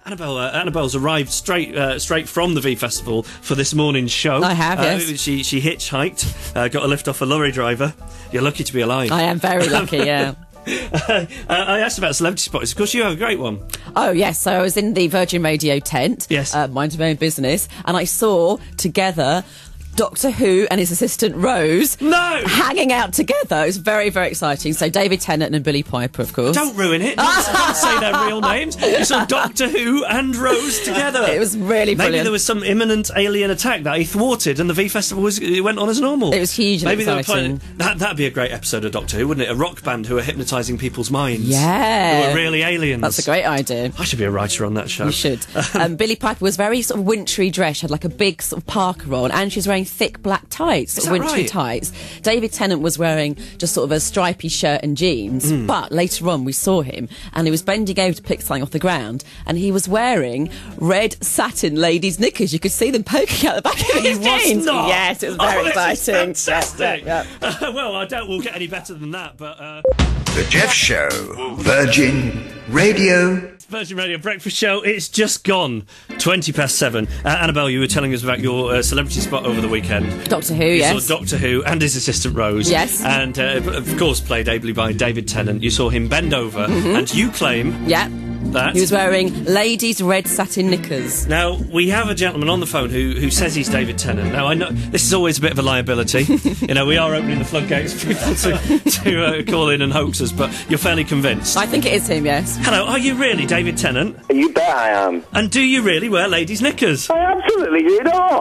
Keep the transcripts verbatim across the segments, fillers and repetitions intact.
Annabelle, uh, Annabelle's arrived straight uh, straight from the V Festival for this morning's show. I have, uh, yes. She, she hitchhiked, uh, got a lift off a lorry driver. You're lucky to be alive. I am very lucky, yeah. uh, I asked about celebrity spots. Of course, you have a great one. Oh, yes. So I was in the Virgin Radio tent. Yes. Uh, minding my own business. And I saw together Doctor Who and his assistant Rose No! hanging out together. It was very, very exciting. So David Tennant and Billy Piper, of course. Don't ruin it. Don't, don't say their real names. You saw Doctor Who and Rose together. It was really brilliant. Maybe there was some imminent alien attack that he thwarted, and the V Festival was it went on as normal. It was hugely Maybe exciting. They were playing, that that'd be a great episode of Doctor Who, wouldn't it? A rock band who are hypnotising people's minds. Yeah. Who are really aliens. That's a great idea. I should be a writer on that show. You should. um, Billy Piper was very sort of wintry dressed. She had like a big sort of parka on, and she was wearing thick black tights, Is that wintry right? tights. David Tennant was wearing just sort of a stripy shirt and jeans, Mm. but later on we saw him and he was bending over to pick something off the ground, and he was wearing red satin ladies' knickers. You could see them poking out the back of his He was jeans. not. Yes, it was very Oh, this is exciting. fantastic. Yeah, yeah. Uh, well, I doubt we'll get any better than that, but... Uh... The Jeff Show, Virgin Radio. Virgin Radio Breakfast Show, it's just gone. twenty past seven. Uh, Annabelle, you were telling us about your uh, celebrity spot over the weekend. Doctor Who, You yes. saw Doctor Who and his assistant Rose. Yes. And, uh, of course, played ably by David Tennant. You saw him bend over, Mm-hmm. and you claim Yeah. that... He was wearing ladies' red satin knickers. Now, we have a gentleman on the phone who, who says he's David Tennant. Now, I know this is always a bit of a liability. You know, we are opening the floodgates for people to, to uh, call in and hoax us, but you're fairly convinced. I think it is him, yes. Hello, are you really David Tennant? You bet I am. And do you really wear ladies' knickers? I absolutely do not.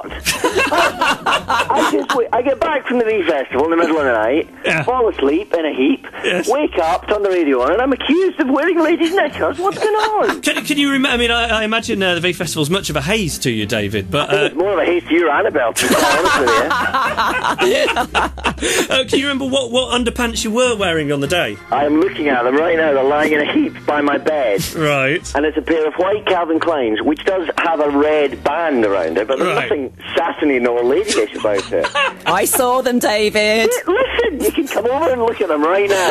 I just wait, I get back from the V Festival in the middle of the night, Yeah. fall asleep in a heap, Yes. wake up, turn the radio on, and I'm accused of wearing ladies' knickers. What's going on? Can, can you remember? I mean, I, I imagine uh, the V Festival's much of a haze to you, David. But I think uh, it's more of a haste to you, Annabelle, to be honest with you. uh, can you remember what, what underpants you were wearing on the day? I'm looking at them right now. They're lying in a heap by my bed. Right. And it's a pair of white Calvin Kleins, which does have a red band around it, but there's Right. nothing satiny nor ladyish about it. I saw them, David. Listen, you can come over and look at them right now.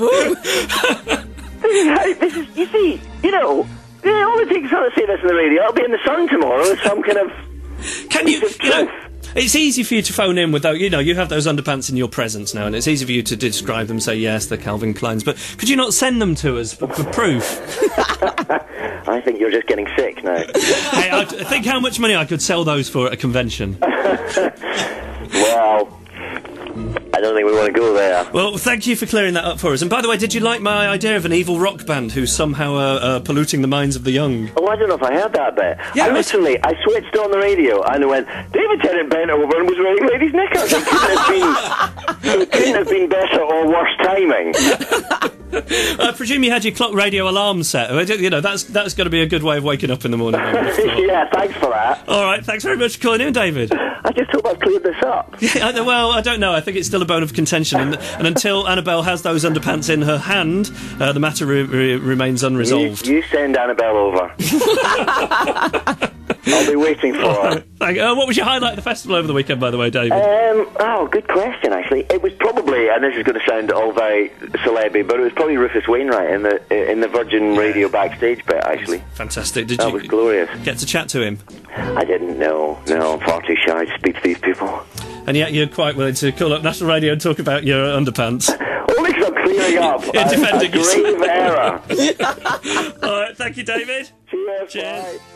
This is how, this is, you see, you know, yeah, all it takes is to say this on the radio. I'll be in the Sun tomorrow with some kind of... Can you? piece of You know, truth. it's easy for you to phone in without. You know, you have those underpants in your presence now, and it's easy for you to describe them. Say yes, they're Calvin Kleins, but could you not send them to us for, for proof? I think you're just getting sick now. Hey, I think how much money I could sell those for at a convention. Well, I don't think we want to go there. Well, thank you for clearing that up for us. And by the way, did you like my idea of an evil rock band who's somehow uh, uh, polluting the minds of the young? Oh, I don't know if I heard that bit. Yeah, I it was- literally, I switched on the radio and it went, David Tennant bent over and was wearing ladies' knickers. It couldn't have been, it couldn't have been better or worse timing. I presume you had your clock radio alarm set. You know, that's that's got to be a good way of waking up in the morning. I would have thought. Yeah, thanks for that. All right, thanks very much for calling in, David. I just hope I've cleared this up. Yeah, I- well, I don't know. I think it's still a bone of contention, and, and until Annabelle has those underpants in her hand, uh, the matter re- re- remains You, unresolved. you send Annabelle over. I'll be waiting for her. Thank- uh, what was your highlight of the festival over the weekend, by the way, David? Um, oh, good question, actually. It was probably, and this is going to sound all very celeb-y, but it was probably Rufus Wainwright in the in the Virgin Radio backstage bit, actually. Fantastic. Did That you was glorious. get to chat to him? I didn't know. No, I'm far too shy to speak to these people. And yet you're quite willing to call up National Radio and talk about your underpants. Only because I'm clearing up You're a, a defending grave yourself. error. All right, thank you, David. Cheers. Cheers. Bye.